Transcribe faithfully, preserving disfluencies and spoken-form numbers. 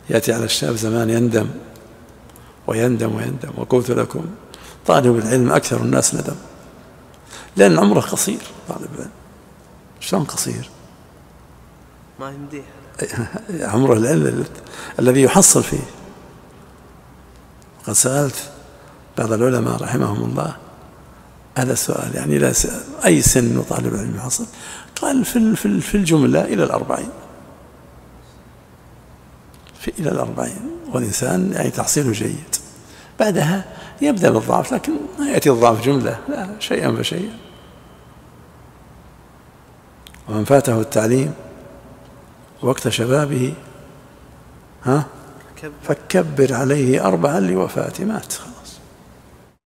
يأتي على الشاب زمان يندم ويندم ويندم، وقلت لكم طالب العلم أكثر الناس ندم، لأن عمره قصير. طالب العلم شلون قصير؟ ما يمديه عمره العلم الذي يحصل فيه. قد سألت بعض العلماء رحمهم الله هذا السؤال، يعني لا أي سن طالب العلم يحصل؟ قال في في الجملة إلى الأربعين، في إلى الأربعين، والإنسان يعني تحصيله جيد. بعدها يبدأ بالضعف، لكن ما يأتي الضعف جملة، لا، شيئا فشيئا. ومن فاته التعليم وقت شبابه ها فكبر عليه أربعا لوفاة مات.